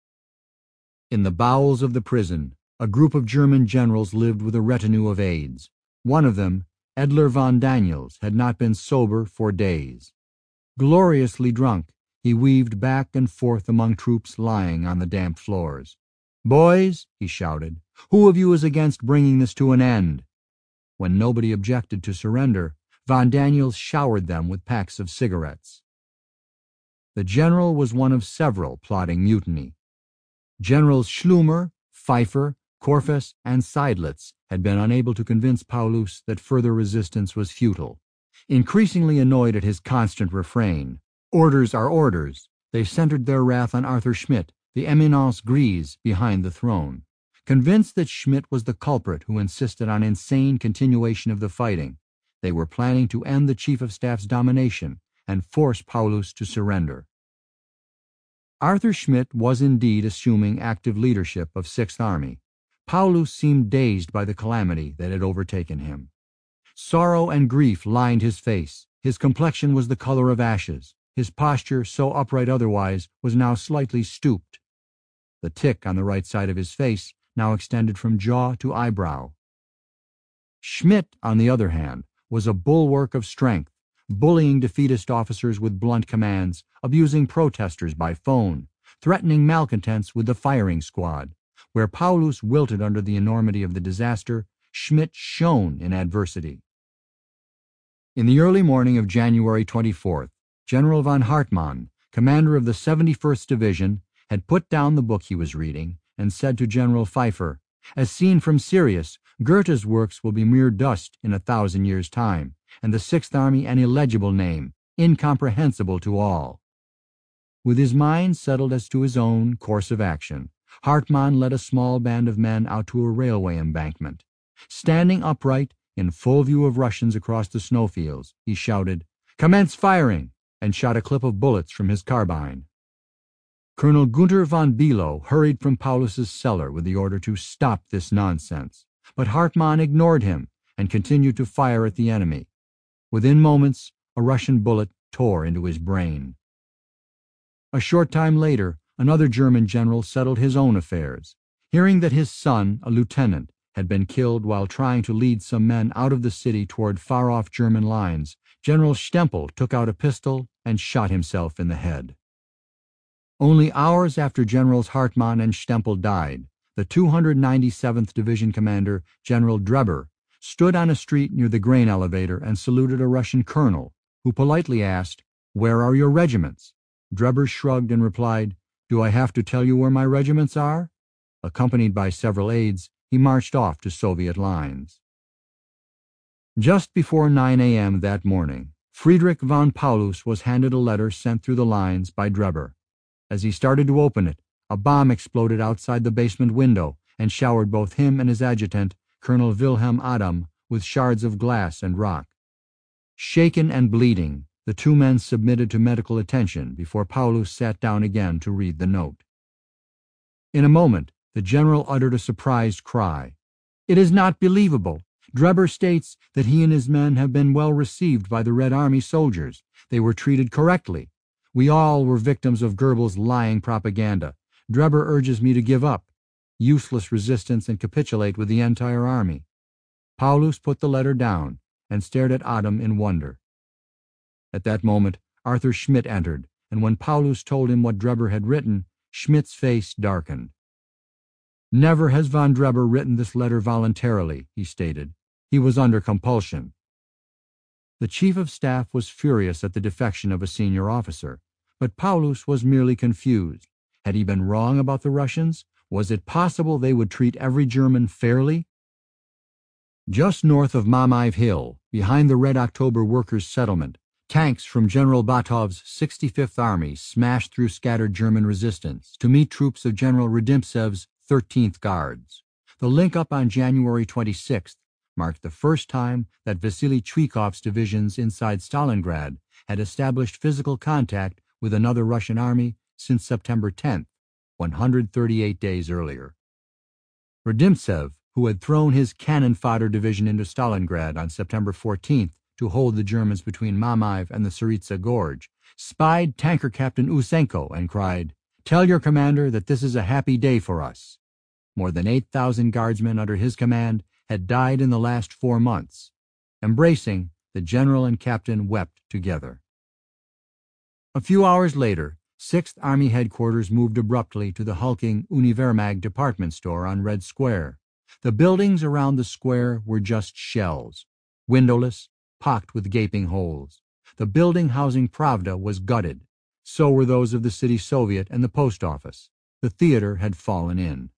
In the bowels of the prison, a group of German generals lived with a retinue of aides. One of them, Edler von Daniels, had not been sober for days. Gloriously drunk, he weaved back and forth among troops lying on the damp floors. "Boys," he shouted, "who of you is against bringing this to an end?" When nobody objected to surrender, von Daniels showered them with packs of cigarettes. The general was one of several plotting mutiny. Generals Schlumer, Pfeiffer, Korfes, and Seidlitz had been unable to convince Paulus that further resistance was futile. Increasingly annoyed at his constant refrain, "Orders are orders," they centered their wrath on Arthur Schmidt, the eminence grise behind the throne. Convinced that Schmidt was the culprit who insisted on insane continuation of the fighting, they were planning to end the Chief of Staff's domination and force Paulus to surrender. Arthur Schmidt was indeed assuming active leadership of Sixth Army. Paulus seemed dazed by the calamity that had overtaken him. Sorrow and grief lined his face. His complexion was the color of ashes. His posture, so upright otherwise, was now slightly stooped. The tick on the right side of his face now extended from jaw to eyebrow. Schmidt, on the other hand, was a bulwark of strength, bullying defeatist officers with blunt commands, abusing protesters by phone, threatening malcontents with the firing squad. Where Paulus wilted under the enormity of the disaster, Schmidt shone in adversity. In the early morning of January 24th, General von Hartmann, commander of the 71st Division, had put down the book he was reading and said to General Pfeiffer, "As seen from Sirius, Goethe's works will be mere dust in 1,000 years' time, and the Sixth Army an illegible name, incomprehensible to all." With his mind settled as to his own course of action, Hartmann led a small band of men out to a railway embankment. Standing upright, in full view of Russians across the snowfields, he shouted, "Commence firing!" and shot a clip of bullets from his carbine. Colonel Gunther von Bülow hurried from Paulus's cellar with the order to stop this nonsense, but Hartmann ignored him and continued to fire at the enemy. Within moments, a Russian bullet tore into his brain. A short time later, another German general settled his own affairs. Hearing that his son, a lieutenant, had been killed while trying to lead some men out of the city toward far-off German lines, General Stempel took out a pistol and shot himself in the head. Only hours after Generals Hartmann and Stempel died, the 297th Division commander, General Dreber, stood on a street near the grain elevator and saluted a Russian colonel, who politely asked, "Where are your regiments?" Dreber shrugged and replied, "Do I have to tell you where my regiments are?" Accompanied by several aides, he marched off to Soviet lines. Just before 9 a.m. that morning, Friedrich von Paulus was handed a letter sent through the lines by Dreber. As he started to open it, a bomb exploded outside the basement window and showered both him and his adjutant, Colonel Wilhelm Adam, with shards of glass and rock. Shaken and bleeding, the two men submitted to medical attention before Paulus sat down again to read the note. In a moment, the general uttered a surprised cry. "It is not believable. Dreber states that he and his men have been well received by the Red Army soldiers. They were treated correctly. We all were victims of Goebbels' lying propaganda. Dreber urges me to give up useless resistance and capitulate with the entire army." Paulus put the letter down and stared at Adam in wonder. At that moment, Arthur Schmidt entered, and when Paulus told him what Dreber had written, Schmidt's face darkened. "Never has von Dreber written this letter voluntarily," he stated. "He was under compulsion." The chief of staff was furious at the defection of a senior officer, but Paulus was merely confused. Had he been wrong about the Russians? Was it possible they would treat every German fairly? Just north of Mamayev Hill, behind the Red October workers' settlement, tanks from General Batov's 65th Army smashed through scattered German resistance to meet troops of General Redimtsev's 13th Guards. The link-up on January 26th marked the first time that Vasily Chuikov's divisions inside Stalingrad had established physical contact with another Russian army since September 10th, 138 days earlier. Redimtsev, who had thrown his cannon fodder division into Stalingrad on September 14th to hold the Germans between Mamayev and the Tsaritsa Gorge, spied tanker captain Usenko and cried, "Tell your commander that this is a happy day for us." More than 8,000 guardsmen under his command had died in the last 4 months. Embracing, the general and captain wept together. A few hours later, 6th Army Headquarters moved abruptly to the hulking Univermag department store on Red Square. The buildings around the square were just shells, windowless, pocked with gaping holes. The building housing Pravda was gutted. So were those of the City Soviet and the post office. The theater had fallen in.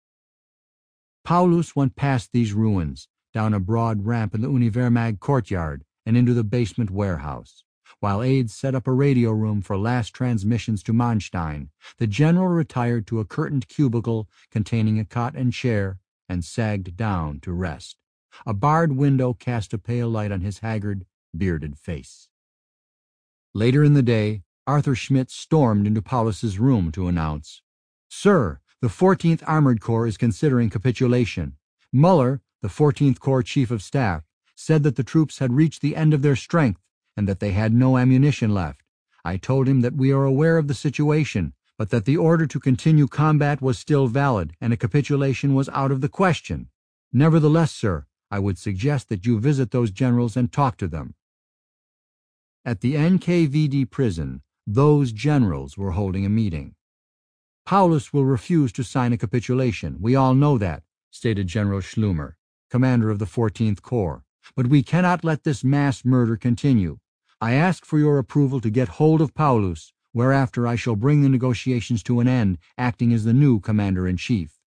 Paulus went past these ruins, down a broad ramp in the Univermag courtyard and into the basement warehouse. While aides set up a radio room for last transmissions to Manstein, the general retired to a curtained cubicle containing a cot and chair and sagged down to rest. A barred window cast a pale light on his haggard, bearded face. Later in the day, Arthur Schmidt stormed into Paulus's room to announce, "Sir, the 14th Armored Corps is considering capitulation. Muller, the 14th Corps Chief of Staff, said that the troops had reached the end of their strength and that they had no ammunition left. I told him that we are aware of the situation, but that the order to continue combat was still valid and a capitulation was out of the question. Nevertheless, sir, I would suggest that you visit those generals and talk to them." At the NKVD prison, those generals were holding a meeting. "Paulus will refuse to sign a capitulation. We all know that," stated General Schlumer, commander of the 14th Corps. "But we cannot let this mass murder continue. I ask for your approval to get hold of Paulus, whereafter I shall bring the negotiations to an end, acting as the new commander-in-chief."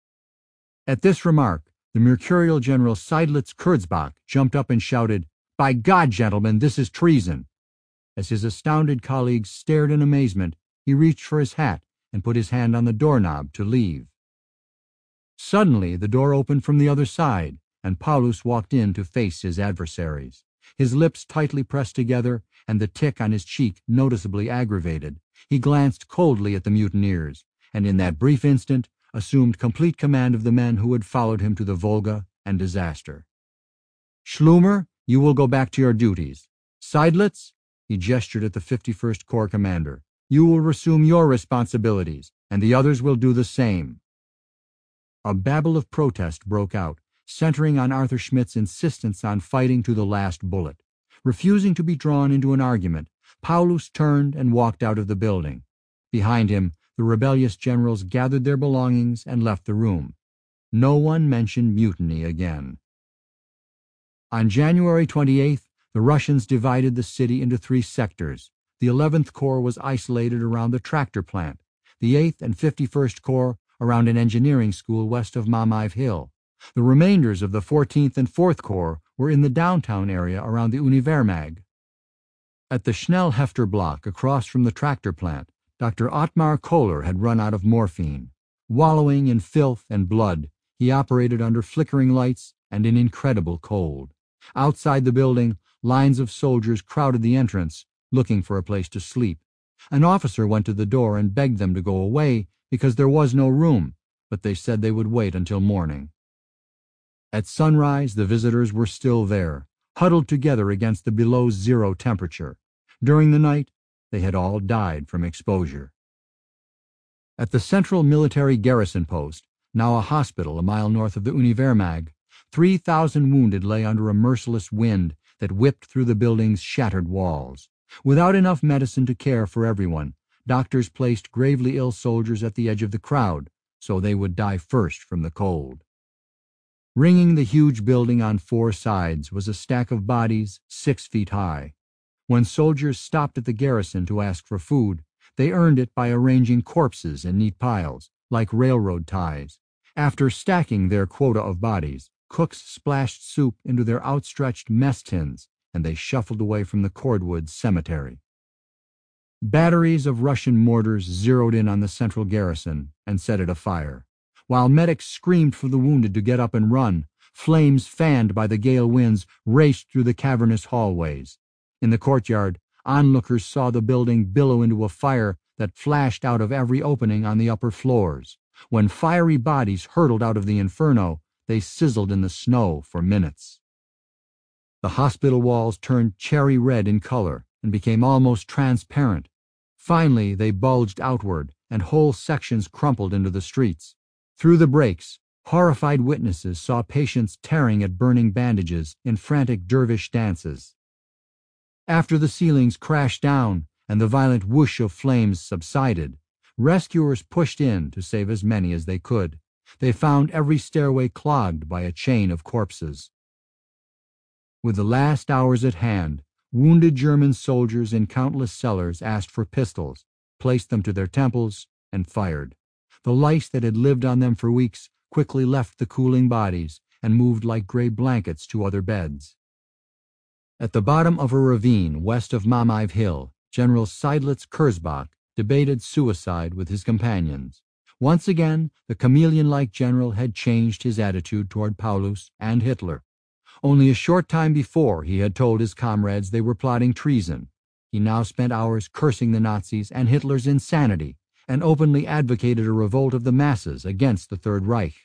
At this remark, the mercurial General Seydlitz Kurzbach jumped up and shouted, "By God, gentlemen, this is treason!" As his astounded colleagues stared in amazement, he reached for his hat and put his hand on the doorknob to leave. Suddenly, the door opened from the other side, and Paulus walked in to face his adversaries. His lips tightly pressed together, and the tick on his cheek noticeably aggravated. He glanced coldly at the mutineers, and in that brief instant assumed complete command of the men who had followed him to the Volga and disaster. "Schlumer, you will go back to your duties. Seydlitz," he gestured at the 51st Corps commander, "you will resume your responsibilities, and the others will do the same." A babble of protest broke out, centering on Arthur Schmidt's insistence on fighting to the last bullet. Refusing to be drawn into an argument, Paulus turned and walked out of the building. Behind him, the rebellious generals gathered their belongings and left the room. No one mentioned mutiny again. On January 28th, the Russians divided the city into 3 sectors. The 11th Corps was isolated around the tractor plant, the 8th and 51st Corps around an engineering school west of Mamayev Hill. The remainders of the 14th and 4th Corps were in the downtown area around the Univermag. At the Schnellhefter block across from the tractor plant, Dr. Ottmar Kohler had run out of morphine. Wallowing in filth and blood, he operated under flickering lights and in incredible cold. Outside the building, lines of soldiers crowded the entrance, looking for a place to sleep. An officer went to the door and begged them to go away because there was no room, but they said they would wait until morning. At sunrise, the visitors were still there, huddled together against the below-zero temperature. During the night, they had all died from exposure. At the central military garrison post, now a hospital a mile north of the Univermag, 3,000 wounded lay under a merciless wind that whipped through the building's shattered walls. Without enough medicine to care for everyone, doctors placed gravely ill soldiers at the edge of the crowd, so they would die first from the cold. Ringing the huge building on 4 sides was a stack of bodies 6 feet high. When soldiers stopped at the garrison to ask for food, they earned it by arranging corpses in neat piles, like railroad ties. After stacking their quota of bodies, cooks splashed soup into their outstretched mess tins, and they shuffled away from the cordwood cemetery. Batteries of Russian mortars zeroed in on the central garrison and set it afire. While medics screamed for the wounded to get up and run, flames fanned by the gale winds raced through the cavernous hallways. In the courtyard, onlookers saw the building billow into a fire that flashed out of every opening on the upper floors. When fiery bodies hurtled out of the inferno, they sizzled in the snow for minutes. The hospital walls turned cherry red in color and became almost transparent. Finally, they bulged outward, and whole sections crumpled into the streets. Through the breaks, horrified witnesses saw patients tearing at burning bandages in frantic dervish dances. After the ceilings crashed down and the violent whoosh of flames subsided, rescuers pushed in to save as many as they could. They found every stairway clogged by a chain of corpses. With the last hours at hand, wounded German soldiers in countless cellars asked for pistols, placed them to their temples, and fired. The lice that had lived on them for weeks quickly left the cooling bodies and moved like gray blankets to other beds. At the bottom of a ravine west of Mamayev Hill, General Seydlitz Kurzbach debated suicide with his companions. Once again, the chameleon-like general had changed his attitude toward Paulus and Hitler. Only a short time before, he had told his comrades they were plotting treason. He now spent hours cursing the Nazis and Hitler's insanity, and openly advocated a revolt of the masses against the Third Reich.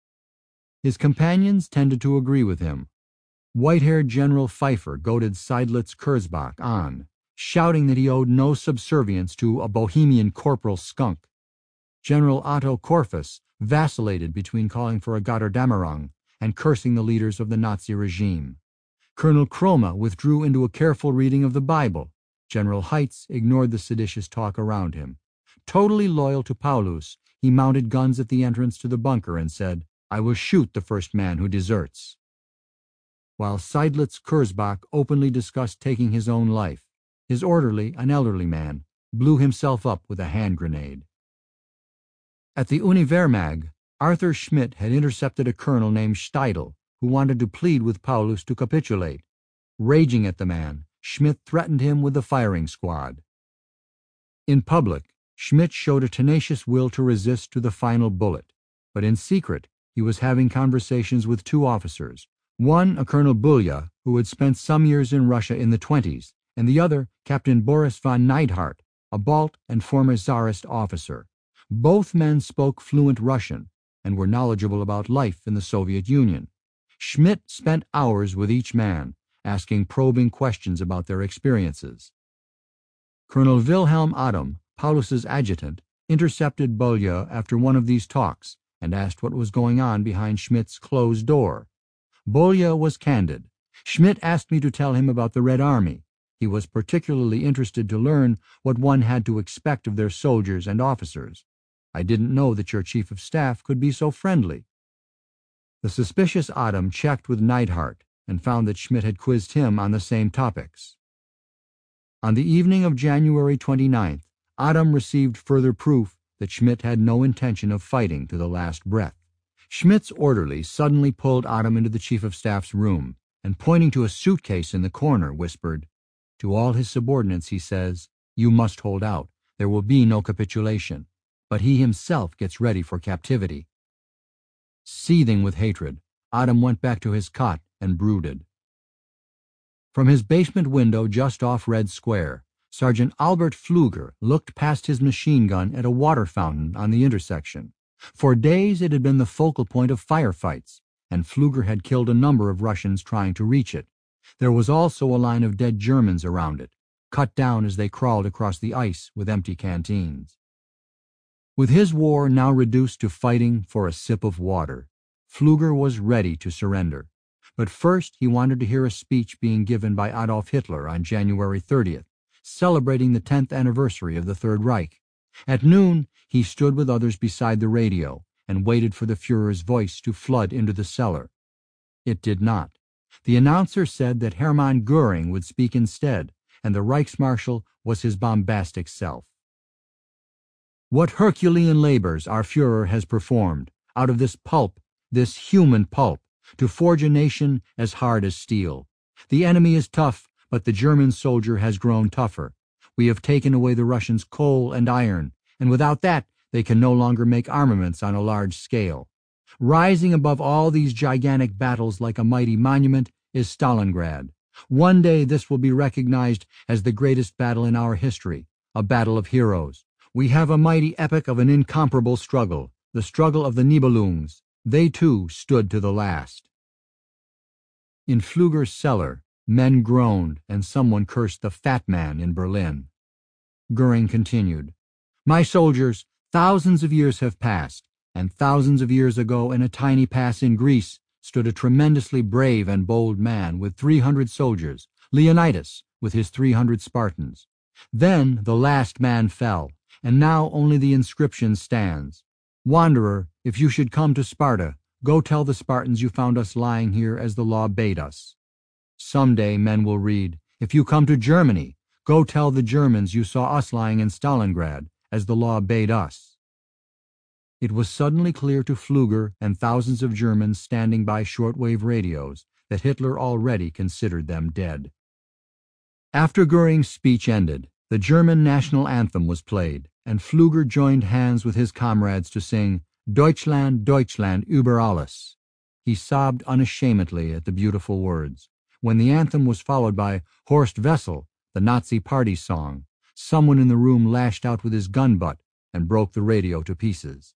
His companions tended to agree with him. White-haired General Pfeiffer goaded Seydlitz Kurzbach on, shouting that he owed no subservience to a Bohemian corporal skunk. General Otto Korfus vacillated between calling for a Götterdämmerung and cursing the leaders of the Nazi regime. Colonel Krome withdrew into a careful reading of the Bible. General Heitz ignored the seditious talk around him. Totally loyal to Paulus, he mounted guns at the entrance to the bunker and said, "I will shoot the first man who deserts." While Seidlitz Kurzbach openly discussed taking his own life, his orderly, an elderly man, blew himself up with a hand grenade. At the Uniwehrmacht, Arthur Schmidt had intercepted a colonel named Steidl, who wanted to plead with Paulus to capitulate. Raging at the man, Schmidt threatened him with the firing squad. In public, Schmidt showed a tenacious will to resist to the final bullet, but in secret he was having conversations with two officers, one a Colonel Bulja, who had spent some years in Russia in the 20s, and the other Captain Boris von Neidhardt, a Balt and former Tsarist officer. Both men spoke fluent Russian and were knowledgeable about life in the Soviet Union. Schmidt spent hours with each man, asking probing questions about their experiences. Colonel Wilhelm Adam, Paulus's adjutant, intercepted Bulja after one of these talks and asked what was going on behind Schmidt's closed door. Bulja was candid. "Schmidt asked me to tell him about the Red Army. He was particularly interested to learn what one had to expect of their soldiers and officers. I didn't know that your chief of staff could be so friendly." The suspicious Adam checked with Neidhardt and found that Schmidt had quizzed him on the same topics. On the evening of January 29th, Adam received further proof that Schmidt had no intention of fighting to the last breath. Schmidt's orderly suddenly pulled Adam into the chief of staff's room and, pointing to a suitcase in the corner, whispered, "To all his subordinates he says, 'You must hold out. There will be no capitulation.' But he himself gets ready for captivity." Seething with hatred, Adam went back to his cot and brooded. From his basement window just off Red Square, Sergeant Albert Pfluger looked past his machine gun at a water fountain on the intersection. For days it had been the focal point of firefights, and Pfluger had killed a number of Russians trying to reach it. There was also a line of dead Germans around it, cut down as they crawled across the ice with empty canteens. With his war now reduced to fighting for a sip of water, Pfluger was ready to surrender. But first he wanted to hear a speech being given by Adolf Hitler on January 30th, celebrating the 10th anniversary of the Third Reich. At noon, he stood with others beside the radio and waited for the Führer's voice to flood into the cellar. It did not. The announcer said that Hermann Göring would speak instead, and the Reichsmarshal was his bombastic self. "What Herculean labors our Führer has performed, out of this pulp, this human pulp, to forge a nation as hard as steel. The enemy is tough, but the German soldier has grown tougher. We have taken away the Russians' coal and iron, and without that they can no longer make armaments on a large scale. Rising above all these gigantic battles like a mighty monument is Stalingrad. One day this will be recognized as the greatest battle in our history, a battle of heroes. We have a mighty epic of an incomparable struggle, the struggle of the Nibelungs. They too stood to the last." In Pfluger's cellar, men groaned and someone cursed the fat man in Berlin. Göring continued, "My soldiers, thousands of years have passed, and thousands of years ago in a tiny pass in Greece stood a tremendously brave and bold man with 300 soldiers, Leonidas with his 300 Spartans. Then the last man fell, and now only the inscription stands. 'Wanderer, if you should come to Sparta, go tell the Spartans you found us lying here as the law bade us.' Someday men will read, 'If you come to Germany, go tell the Germans you saw us lying in Stalingrad as the law bade us.'" It was suddenly clear to Pfluger and thousands of Germans standing by shortwave radios that Hitler already considered them dead. After Göring's speech ended, the German national anthem was played, and Pfluger joined hands with his comrades to sing "Deutschland, Deutschland über alles." He sobbed unashamedly at the beautiful words. When the anthem was followed by Horst Wessel, the Nazi party song, someone in the room lashed out with his gun butt and broke the radio to pieces.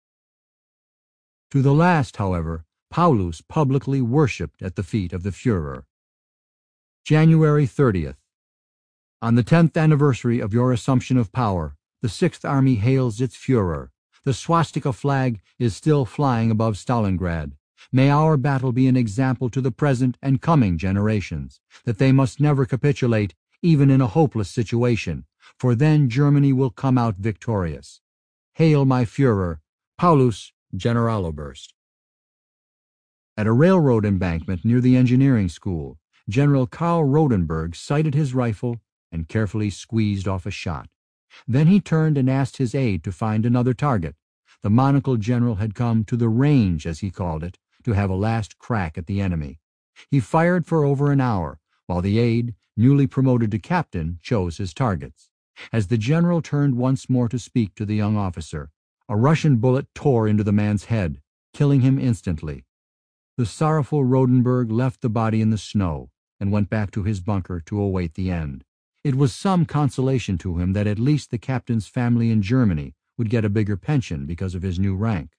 To the last, however, Paulus publicly worshipped at the feet of the Führer. January 30th. On the 10th anniversary of your assumption of power, the Sixth Army hails its Führer. The swastika flag is still flying above Stalingrad. May our battle be an example to the present and coming generations, that they must never capitulate, even in a hopeless situation, for then Germany will come out victorious. Hail my Führer, Paulus Generaloberst. At a railroad embankment near the engineering school, General Karl Rodenberg sighted his rifle and carefully squeezed off a shot. Then he turned and asked his aide to find another target. The monocled general had come to the range, as he called it, to have a last crack at the enemy. He fired for over an hour, while the aide, newly promoted to captain, chose his targets. As the general turned once more to speak to the young officer, a Russian bullet tore into the man's head, killing him instantly. The sorrowful Rodenberg left the body in the snow and went back to his bunker to await the end. It was some consolation to him that at least the captain's family in Germany would get a bigger pension because of his new rank.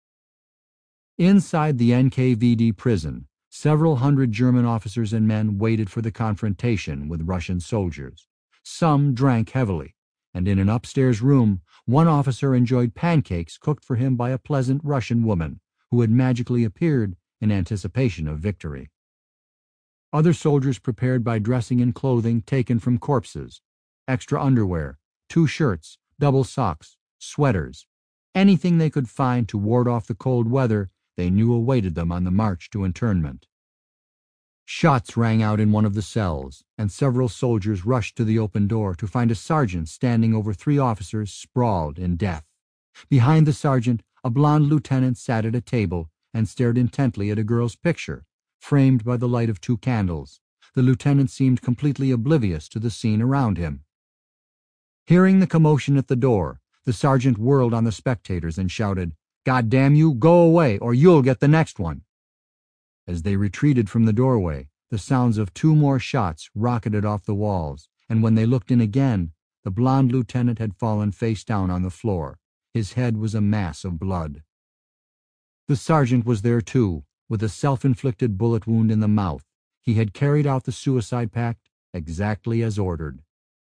Inside the NKVD prison, several hundred German officers and men waited for the confrontation with Russian soldiers. Some drank heavily, and in an upstairs room, one officer enjoyed pancakes cooked for him by a pleasant Russian woman who had magically appeared in anticipation of victory. Other soldiers prepared by dressing in clothing taken from corpses, extra underwear, 2 shirts, double socks, sweaters, anything they could find to ward off the cold weather they knew awaited them on the march to internment. Shots rang out in one of the cells, and several soldiers rushed to the open door to find a sergeant standing over 3 officers sprawled in death. Behind the sergeant, a blond lieutenant sat at a table and stared intently at a girl's picture, framed by the light of 2 candles. The lieutenant seemed completely oblivious to the scene around him. Hearing the commotion at the door, the sergeant whirled on the spectators and shouted, "God damn you, go away, or you'll get the next one." As they retreated from the doorway, the sounds of 2 more shots rocketed off the walls, and when they looked in again, the blond lieutenant had fallen face down on the floor. His head was a mass of blood. The sergeant was there too, with a self-inflicted bullet wound in the mouth. He had carried out the suicide pact exactly as ordered.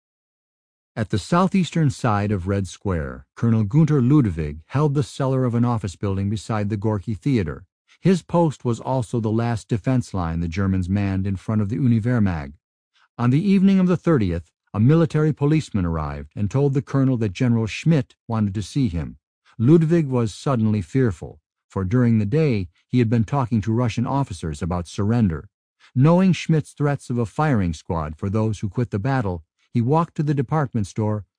At the southeastern side of Red Square, Colonel Gunther Ludwig held the cellar of an office building beside the Gorky Theater. His post was also the last defense line the Germans manned in front of the Univermag. On the evening of the 30th, a military policeman arrived and told the colonel that General Schmidt wanted to see him. Ludwig was suddenly fearful, for during the day he had been talking to Russian officers about surrender. Knowing Schmidt's threats of a firing squad for those who quit the battle, he walked to the department store